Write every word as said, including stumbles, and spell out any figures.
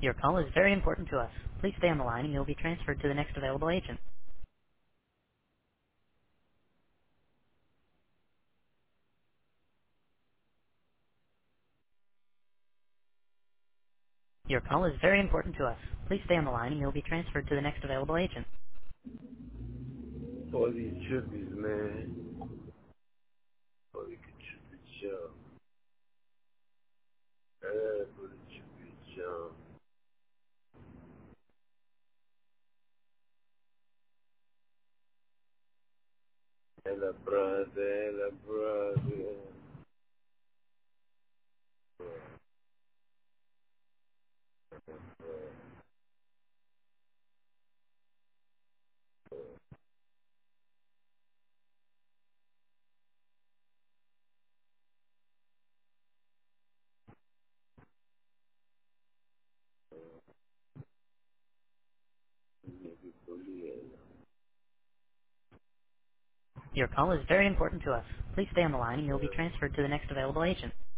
Your call is very important to us. Please stay on the line and you'll be transferred to the next available agent. Your call is very important to us. Please stay on the line and you'll be transferred to the next available agent. All these trippies, man. All these trippy jump. Eh, for the trippy jump. Ela brother, ela brother. Nigga, bully, Your call is very important to us. Please stay on the line and you'll be transferred to the next available agent.